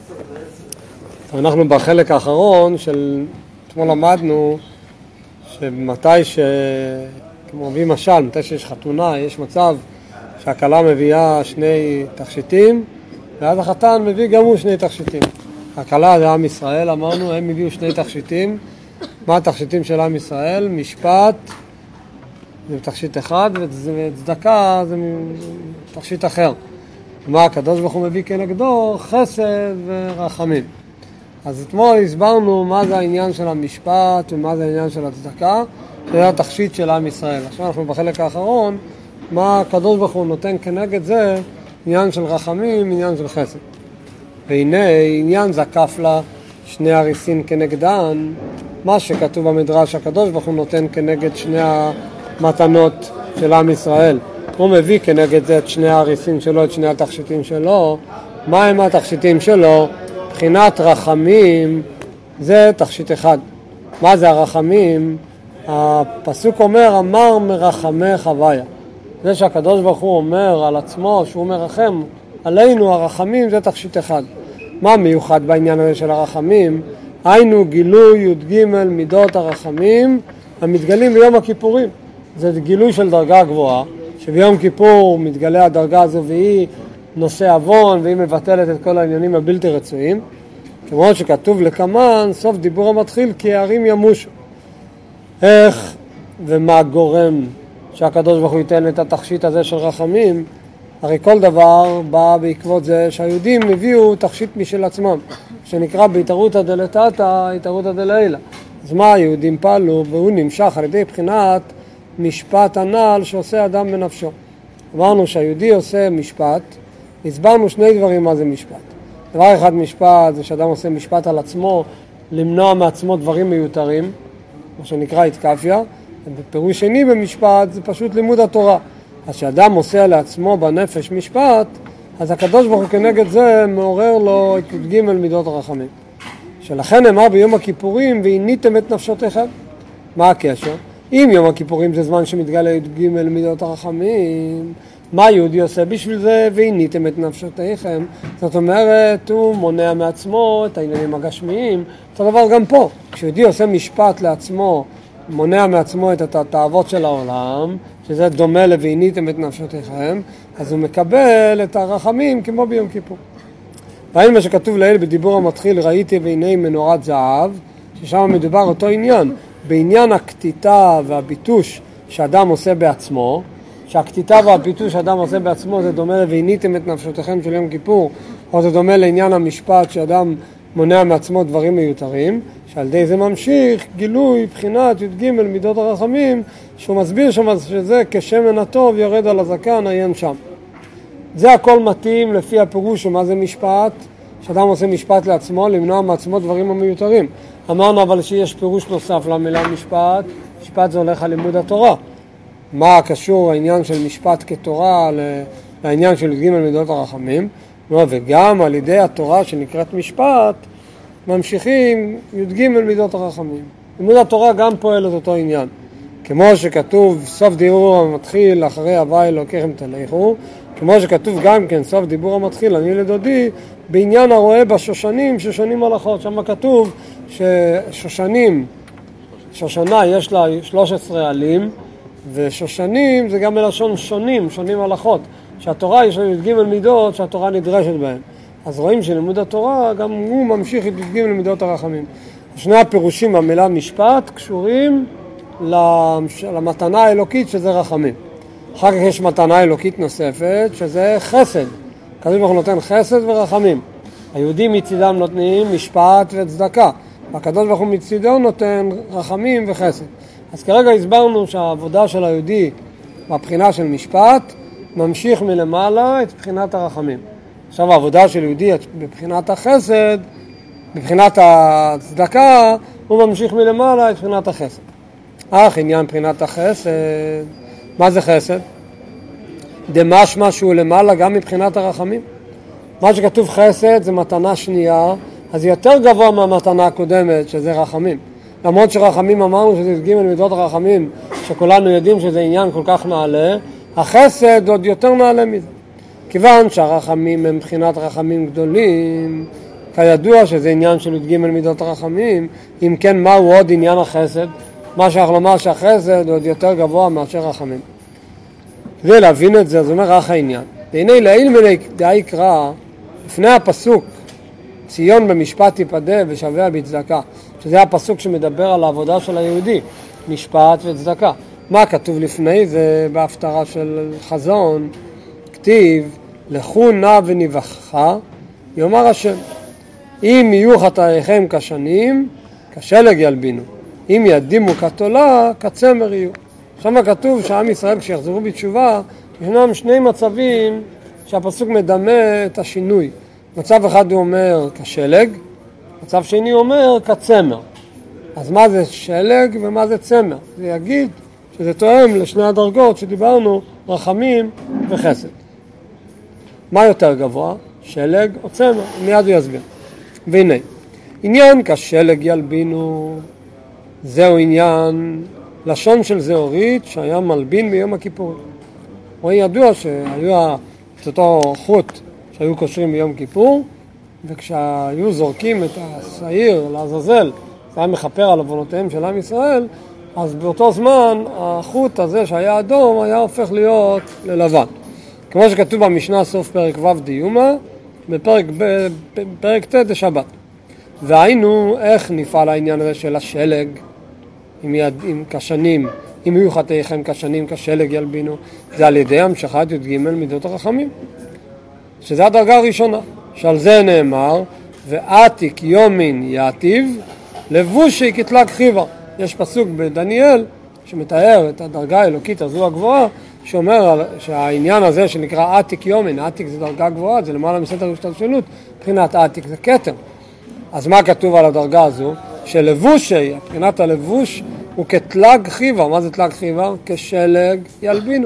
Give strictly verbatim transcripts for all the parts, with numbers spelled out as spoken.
אנחנו בחלק האחרון של, אתמול למדנו שמתי ש... כמו מביא משל, מתי שיש חתונה, יש מצב שהכלה מביאה שני תכשיטים, ואז החתן מביא גם הוא שני תכשיטים. הכלה זה עם ישראל, אמרנו, הם הביאו שני תכשיטים. מה התכשיטים של עם ישראל? משפט, זה תכשיט אחד, וצדקה זה תכשיט אחר. מה הקדוש ברוך הוא מביא כנגדו? חסד ורחמים. אז אתמול הסברנו מה זה העניין של המשפט ומה זה העניין של הצדקה, שזה התכשיט של עם ישראל. עכשיו אנחנו בחלק האחרון, מה הקדוש ברוך הוא נותן כנגד זה, עניין של רחמים, עניין של חסד. והנה עניין זקף לה שני הריסין כנגדן, מה שכתוב במדרש, הקדוש ברוך הוא נותן כנגד שני המתנות של עם ישראל. הוא מביא כנגד זה את שני הריסין שלו, את שני התכשיטים שלו. מה הם התכשיטים שלו? בחינת רחמים זה תכשיט אחד. מה זה הרחמים? הפסוק אומר, אמר מרחמי חוויה. זה שהקדוש ברוך הוא אומר על עצמו שהוא מרחם עלינו, הרחמים זה תכשיט אחד. מה מיוחד בעניין הזה של הרחמים? היינו גילוי י"ג מידות הרחמים המתגלים ביום הכיפורים. זה גילוי של דרגה גבוהה, שביום כיפור מתגלה הדרגה הזו והיא נושא אבון והיא מבטלת את כל העניינים הבלתי רצויים. כמו שכתוב לקמן, סוף דיבור המתחיל, כי הערים ימושו. איך ומה גורם שהקדוש ברוך הוא ייתן את התכשיט הזה של רחמים? הרי כל דבר בא בעקבות זה שהיהודים הביאו תכשיט משל עצמם, שנקרא בהתערותא דלתתא, התערותא דלעילא. אז מה היהודים פעלו? והוא נמשך על ידי בחינת משפט הנעל שעושה אדם בנפשו. אמרנו שהיהודי עושה משפט, הסברנו שני דברים מה זה משפט. דבר אחד משפט זה שאדם עושה משפט על עצמו, למנוע מעצמו דברים מיותרים, מה שנקרא התקפיה. ופירוש שני במשפט זה פשוט לימוד התורה. אז שאדם עושה לעצמו בנפש משפט, אז הקדוש ברוך הוא כנגד זה מעורר לו את י"ג מידות הרחמים. שלכן אמר ביום הכיפורים, והניתם את נפשותיכם. מה הקשר? אם יום הכיפורים זה זמן שמתגלה י"ג מידות הרחמים, מה יהודי עושה בשביל זה? והניתם את נפשותיכם. זאת אומרת, הוא מונע מעצמו את העניינים הגשמיים. אותו דבר גם פה. כשיהודי עושה משפט לעצמו, מונע מעצמו את התאוות של העולם, שזה דומה ל"והניתם את נפשותיכם", אז הוא מקבל את הרחמים כמו ביום כיפור. ראינו מה שכתוב לעיל בדיבור המתחיל, ראיתי בעיני מנורת זהב, ששם מדובר אותו עניין, בעניין הקטיטה והביטוש שאדם עושה בעצמו, שהקטיטה והביטוש שאדם עושה בעצמו זה דומה ל"והניתם את נפשותיכם" של יום כיפור, או זה דומה לעניין המשפט שאדם מונע מעצמו דברים מיותרים, שעל ידי זה ממשיך גילוי בחינת י"ג מידות הרחמים, שהוא מסביר שם שזה כשמן הטוב יורד על הזקן עיין שם. זה הכל מתאים לפי הפירוש ומה זה משפט, שאדם עושה משפט לעצמו, למנוע מעצמו דברים המיותרים. אמרנו אבל שיש פירוש נוסף למילה משפט, משפט זה הולך על לימוד התורה. מה קשור העניין של משפט כתורה לעניין של י"ג מידות הרחמים? וגם על ידי התורה שנקראת משפט, ממשיכים י"ג מידות הרחמים. לימוד התורה גם פועל את אותו עניין. כמו שכתוב סוף דיבור המתחיל אחרי הווי אלוקיכם תלכו, כמו שכתוב גם כן סוף דיבור המתחיל אני לדודי, בעניין הרואה בשושנים ששונים הלכות. שם כתוב ששושנים, שושנה יש לה שלוש עשרה עלים, ושושנים זה גם מלשון שונים, שונים הלכות. שהתורה יש לה י"ג מידות שהתורה נדרשת בהן. אז רואים שלימוד התורה גם הוא ממשיך את י"ג מידות הרחמים. שני הפירושים במילה משפט קשורים למתנה האלוקית שזה רחמים. אחר כך יש מתנה אלוקית נוספת שזה חסד. הקדוש ברוך הוא נותן חסד ורחמים. היהודים מצידם נותנים משפט וצדקה. והקדוש ברוך הוא מצידו נותן רחמים וחסד. אז כרגע הסברנו שהעבודה של היהודי בבחינה של משפט ממשיך מלמעלה את בחינת הרחמים. עכשיו העבודה של יהודי בבחינת החסד, בבחינת הצדקה, הוא ממשיך מלמעלה את בחינת החסד. אך עניין בחינת החסד, מה זה חסד? דמש משהו למעלה גם מבחינת הרחמים. מה שכתוב חסד זה מתנה שנייה, אז זה יותר גבוה מהמתנה הקודמת שזה רחמים. למרות שרחמים אמרנו שזה י"ג מידות הרחמים, שכולנו יודעים שזה עניין כל כך נעלה, החסד עוד יותר נעלה מזה. כיוון שהרחמים הם בחינת רחמים גדולים, כידוע שזה עניין של י"ג מידות הרחמים, אם כן מהו עוד עניין החסד? מה שאנחנו לומר שהחסד הוא עוד יותר גבוה מאשר רחמים. כדי להבין את זה, זה אומר רק העניין. והנה לעיל מני דאי קרא, לפני הפסוק, ציון במשפט תיפדה ושביה בצדקה, שזה הפסוק שמדבר על העבודה של היהודי, משפט וצדקה. מה כתוב לפני זה בהפטרה של חזון? כתיב, לכו נא ונבחכה, יאמר השם, אם יהיו חטאיכם כשנים, כשלג ילבינו. אם ידימו כתולה, כצמר יהיו. שם כתוב שעם ישראל כשיחזרו בתשובה, ישנם שני מצבים שהפסוק מדמה את השינוי. מצב אחד הוא אומר כשלג, מצב שני אומר כצמר. אז מה זה שלג ומה זה צמר? זה יגיד שזה תואם לשני הדרגות שדיברנו, רחמים וחסד. מה יותר גבוה? שלג או צמר? מיד הוא יסביר. והנה, עניין כשלג ילבינו, זהו עניין לשון של זהורית שהיה מלבין ביום הכיפורים. הוא ידוע שהיו את אותו חוט שהיו קושרים ביום כיפור, וכשהיו זורקים את השעיר לעזאזל, זה היה מכפר על עוונותיהם של עם ישראל, אז באותו זמן החוט הזה שהיה אדום היה הופך להיות ללבן. כמו שכתוב במשנה סוף פרק ו' דיומה, בפרק, בפרק ט' דשבת. והיינו איך נפעל העניין הזה של השלג, עם, יד, עם כשנים, אם יהיו חטאיכם כשנים כשלג ילבינו, זה על ידי המשכת י"ג מידות הרחמים, שזה הדרגה הראשונה, שעל זה נאמר, ועתיק יומין יעתיב, לבושי כתלג חיבה. יש פסוק בדניאל שמתאר את הדרגה האלוקית הזו הגבוהה, שאומר שהעניין הזה שנקרא עתיק יומין, עתיק זה דרגה גבוהה, זה למעלה מסדר השתלשלות, מבחינת עתיק זה כתר. אז מה כתוב על הדרגה הזו? שלבושי, מבחינת הלבוש, הוא כתלג חיבה. מה זה תלג חיבה? כשלג ילבינו.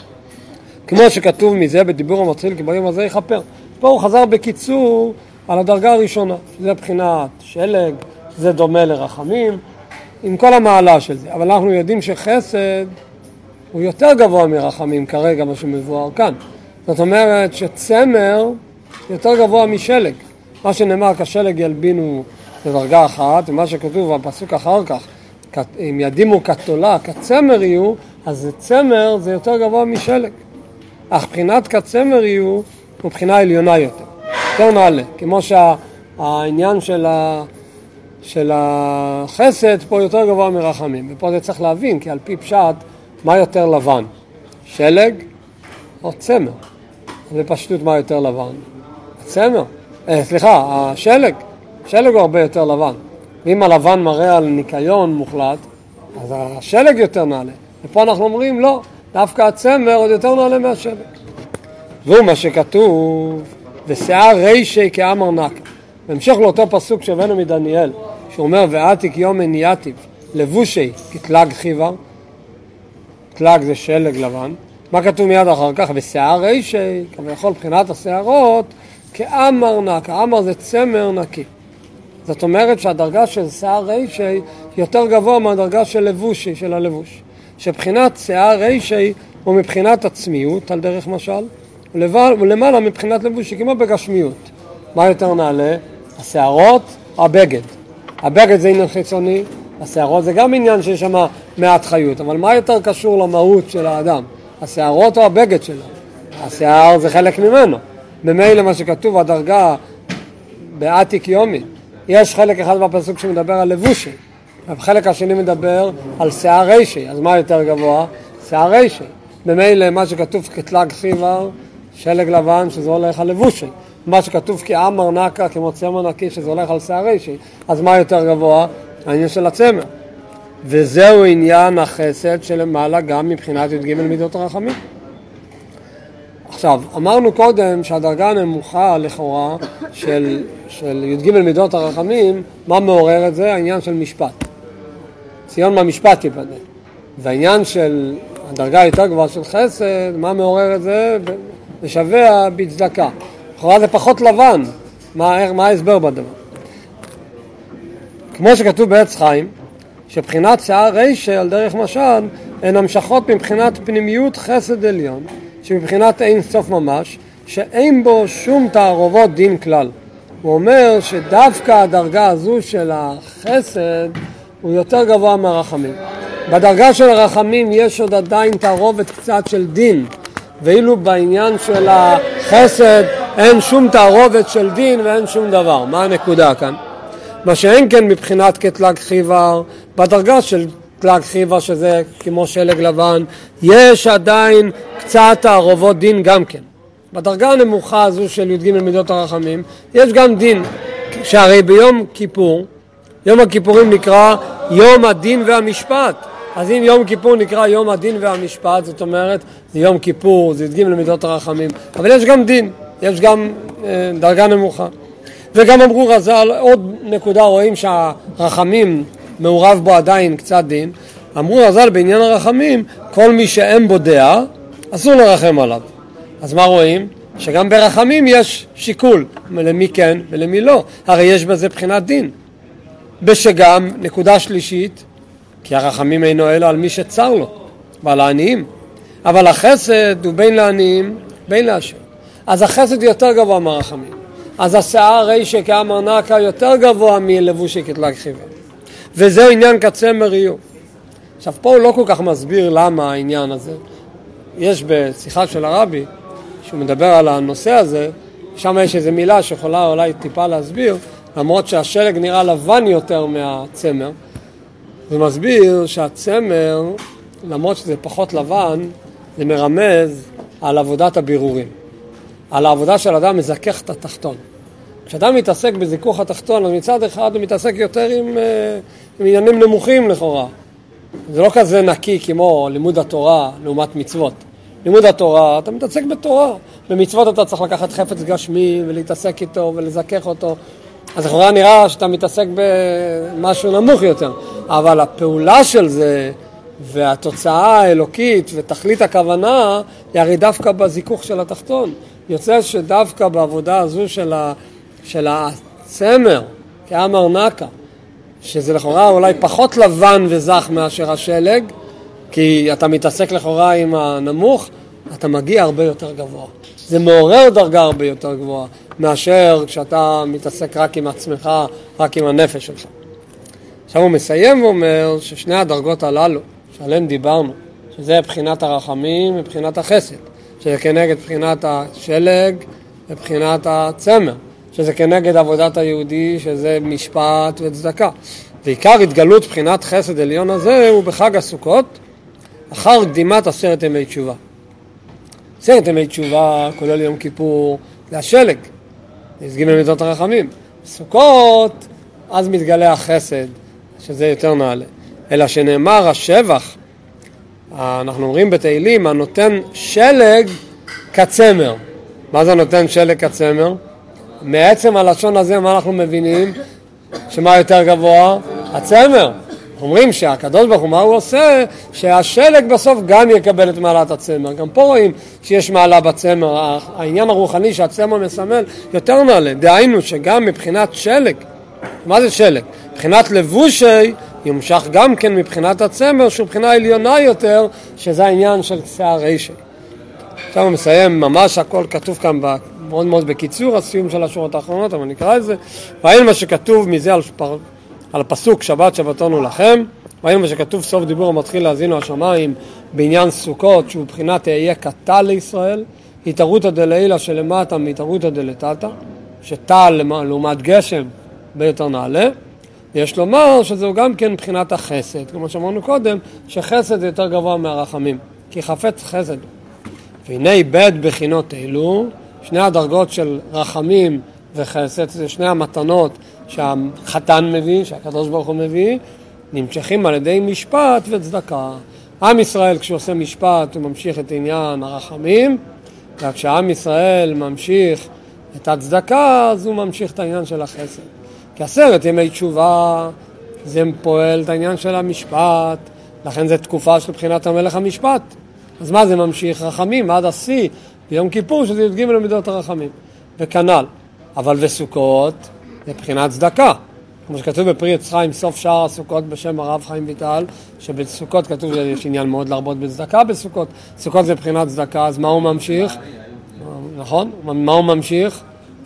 כמו שכתוב מזה בדיבור המתחיל, כי ביום הזה יכפר. פה הוא חזר בקיצור על הדרגה הראשונה, שזה מבחינת שלג, זה דומה לרחמים, עם כל המעלה של זה. אבל אנחנו יודעים שחסד הוא יותר גבוה מרחמים כרגע, מה שמבואר כאן. זאת אומרת שצמר יותר גבוה משלג. מה שנאמר כשלג ילבינו זה דרגה אחת, ומה שכתוב בפסוק אחר כך, אם ידימו כתולה, כצמר יהיו, אז צמר זה יותר גבוה משלג. אך בחינת כצמר יהיו הוא בחינה עליונה יותר. יותר נעלה, כמו שהעניין של, ה... של החסד פה יותר גבוה מרחמים. ופה זה צריך להבין, כי על פי פשט, מה יותר לבן? שלג או צמר? בפשטות מה יותר לבן? צמר. אה, סליחה, השלג. שלג הוא הרבה יותר לבן. ואם הלבן מראה על ניקיון מוחלט, אז השלג יותר נעלה. ופה אנחנו אומרים, לא, דווקא הצמר עוד יותר נעלה מהשלג. והוא מה שכתוב, ושיער רישי כאמר נקה. בהמשך לאותו פסוק שהבאנו מדניאל, שאומר, ועתיק יומין יעתיב, לבושי כתלג חיבה, תלג זה שלג לבן. מה כתוב מיד אחר כך? ושיער רישי, כביכול בחינת השערות, כאמר נקה. אמר זה צמר נקי. זאת אומרת שהדרגה של שיער רישי יותר גבוה מהדרגה של לבושי, של הלבוש. שבחינת שיער רישי הוא מבחינת עצמיות, על דרך משל, ולמעלה מבחינת לבושי, כמו בגשמיות. מה יותר נעלה? השערות, הבגד. הבגד זה עניין חיצוני, השערות זה גם עניין שיש שם מעט חיות, אבל מה יותר קשור למהות של האדם? השערות או הבגד שלו? השער זה חלק ממנו. במילא מה שכתוב, הדרגה בעתיק יומין, יש חלק אחד בפסוק שמדבר על לבושי, החלק השני מדבר על שיער רישי. אז מה יותר גבוה? שיער רישי. במילא מה שכתוב כתלג חיבה, שלג לבן, שזה הולך על לבושי. מה שכתוב כאמר נקה, כמו צמר נקי, שזה הולך על שיער רישי. אז מה יותר גבוה? העניין של הצמר. וזהו עניין החסד שלמעלה גם מבחינת י"ג מידות הרחמים. עכשיו, אמרנו קודם שהדרגה הנמוכה לכאורה של, של י"ג מידות הרחמים, מה מעורר את זה? העניין של משפט. ציון מהמשפט ייפדה. והעניין של הדרגה היותר גבוהה של חסד, מה מעורר את זה? ושווה בצדקה. לכאורה זה פחות לבן. מה, מה ההסבר בדבר? כמו שכתוב בעץ חיים, שבחינת שיער רישי על דרך משל, הן המשכות מבחינת פנימיות חסד עליון, שמבחינת אין סוף ממש, שאין בו שום תערובות דין כלל. הוא אומר שדווקא הדרגה הזו של החסד הוא יותר גבוה מהרחמים. בדרגה של הרחמים יש עוד עדיין תערובת קצת של דין, ואילו בעניין של החסד אין שום תערובת של דין ואין שום דבר. מה הנקודה כאן? מה שאין כן מבחינת כתלג חיוור, בדרגה של תלג חיוור שזה כמו שלג לבן, יש עדיין קצת תערובות דין גם כן. בדרגה הנמוכה הזו של י"ג מידות הרחמים יש גם דין, שהרי ביום כיפור, יום הכיפורים נקרא יום הדין והמשפט. אז אם יום כיפור נקרא יום הדין והמשפט, זאת אומרת, זה יום כיפור, זה י"ג למידות הרחמים. אבל יש גם דין, יש גם אה, דרגה נמוכה. וגם אמרו רז"ל, עוד נקודה רואים שהרחמים מעורב בו עדיין קצת דין. אמרו רז"ל בעניין הרחמים, כל מי שאין בו דעה, אסור לרחם עליו. אז מה רואים? שגם ברחמים יש שיקול, למי כן ולמי לא. הרי יש בזה בחינת דין. בשגם, נקודה שלישית, כי הרחמים אינו אלא על מי שצר לו, ועל העניים. אבל החסד הוא בין לעניים, בין לעשיר. אז החסד יותר גבוה מהרחמים. אז השיער רישא כאמר נקה יותר גבוה מלבושי כתלג חיוור. וזהו עניין כצמר יהיו. עכשיו פה הוא לא כל כך מסביר למה העניין הזה. יש בשיחה של הרבי, שהוא מדבר על הנושא הזה, שם יש איזו מילה שיכולה אולי טיפה להסביר, למרות שהשלג נראה לבן יותר מהצמר, ומסביר שהצמר, למרות שזה פחות לבן, זה מרמז על עבודת הבירורים. על העבודה של אדם מזכך את התחתון. כשאדם מתעסק בזיכוך התחתון, אז מצד אחד הוא מתעסק יותר עם, עם עניינים נמוכים לכאורה. זה לא כזה נקי כמו לימוד התורה לעומת מצוות. לימוד התורה, אתה מתעסק בתורה. במצוות אתה צריך לקחת חפץ גשמי ולהתעסק איתו ולזכך אותו. אז לכאורה נראה שאתה מתעסק במשהו נמוך יותר. אבל הפעולה של זה והתוצאה האלוקית ותכלית הכוונה היא הרי דווקא בזיכוך של התחתון. יוצא שדווקא בעבודה הזו של, ה, של הצמר, כאמר נקה, שזה לכאורה אולי פחות לבן וזך מאשר השלג, כי אתה מתעסק לכאורה עם הנמוך, אתה מגיע הרבה יותר גבוה. זה מעורר דרגה הרבה יותר גבוהה, מאשר כשאתה מתעסק רק עם עצמך, רק עם הנפש שלך. עכשיו הוא מסיים ואומר ששני הדרגות הללו, שעליהם דיברנו, שזה בחינת הרחמים ובחינת החסד, שזה כנגד בחינת השלג ובחינת הצמר, שזה כנגד עבודת היהודי, שזה משפט וצדקה. ועיקר התגלות בחינת חסד עליון הזה הוא בחג הסוכות, אחר קדימת עשרת ימי תשובה. עשרת ימי תשובה כולל יום כיפור, זה השלג, נסגים למידות הרחמים. סוכות, אז מתגלה החסד, שזה יותר נעלה. אלא שנאמר השבח, אנחנו אומרים בתהילים, הנותן שלג כצמר. מה זה נותן שלג כצמר? מעצם הלשון הזה, מה אנחנו מבינים? שמה יותר גבוה? הצמר. אומרים שהקדוש ברוך הוא, מה הוא עושה? שהשלג בסוף גם יקבל את מעלת הצמר. גם פה רואים שיש מעלה בצמר. העניין הרוחני שהצמר מסמל יותר נעלה. דהיינו שגם מבחינת שלג, מה זה שלג? מבחינת לבושי, ימשך גם כן מבחינת הצמר, שהוא מבחינה עליונה יותר, שזה העניין של שיער רישא. עכשיו הוא מסיים, ממש הכל כתוב כאן מאוד מאוד בקיצור, הסיום של השורות האחרונות, אבל נקרא את זה. והיינו מה שכתוב מזה על, פר... על הפסוק שבת שבתנו לכם, והיינו מה שכתוב סוף דיבור המתחיל להזינו השמיים בעניין סוכות, שהוא מבחינת תהיה קטל לישראל, התערותא דלעילא שלמטה מהתערותא דלתתא, שטל לעומת גשם ביותר נעלה. יש לומר שזהו גם כן מבחינת החסד, כמו שאמרנו קודם, שחסד זה יותר גבוה מהרחמים, כי חפץ חסד. והנה בית בחינות אלו, שני הדרגות של רחמים וחסד, זה שני המתנות שהחתן מביא, שהקדוש ברוך הוא מביא, נמשכים על ידי משפט וצדקה. עם ישראל כשהוא עושה משפט הוא ממשיך את עניין הרחמים, וכשעם ישראל ממשיך את הצדקה, אז הוא ממשיך את העניין של החסד. כי עשרת ימי תשובה זה פועל את העניין של המשפט, לכן זה תקופה של בחינת המלך המשפט. אז מה זה ממשיך? רחמים עד השיא ביום כיפור, שזה י"ג למידות הרחמים. וכנ"ל. אבל וסוכות זה בחינת צדקה. כמו שכתוב בפרי עץ חיים, סוף שער הסוכות בשם הרב חיים ויטל, שבסוכות כתוב שיש עניין מאוד להרבות בצדקה בסוכות. סוכות זה בחינת צדקה, אז מה הוא ממשיך? נכון? מה הוא ממשיך?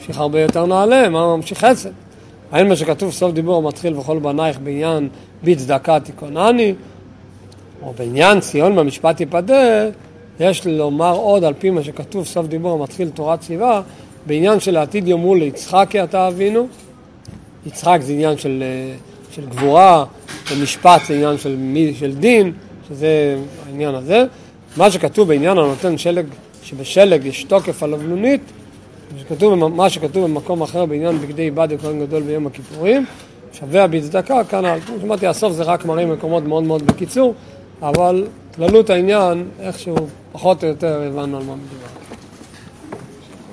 ממשיך הרבה יותר נעלה, מה ממשיך חסד. האין מה שכתוב סוף דיבור המתחיל וכל בנייך בעניין בצדקה תיכונני, או בעניין ציון במשפט יפדה, יש לומר עוד על פי מה שכתוב סוף דיבור המתחיל תורת ציווה, בעניין של העתיד יאמרו ליצחק כי אתה אבינו. יצחק זה עניין של, של גבורה, ומשפט זה עניין של, של דין, שזה העניין הזה. מה שכתוב בעניין הנותן שלג, שבשלג יש תוקף על אבלונית, שכתוב, מה שכתוב במקום אחר בעניין בגדי איבד הכהן גדול ביום הכיפורים, שווה בצדקה, כאן, כמו שמעתי, הסוף זה רק מראים מקומות מאוד מאוד בקיצור, אבל כללות העניין, איכשהו פחות או יותר הבנו על מה מדובר.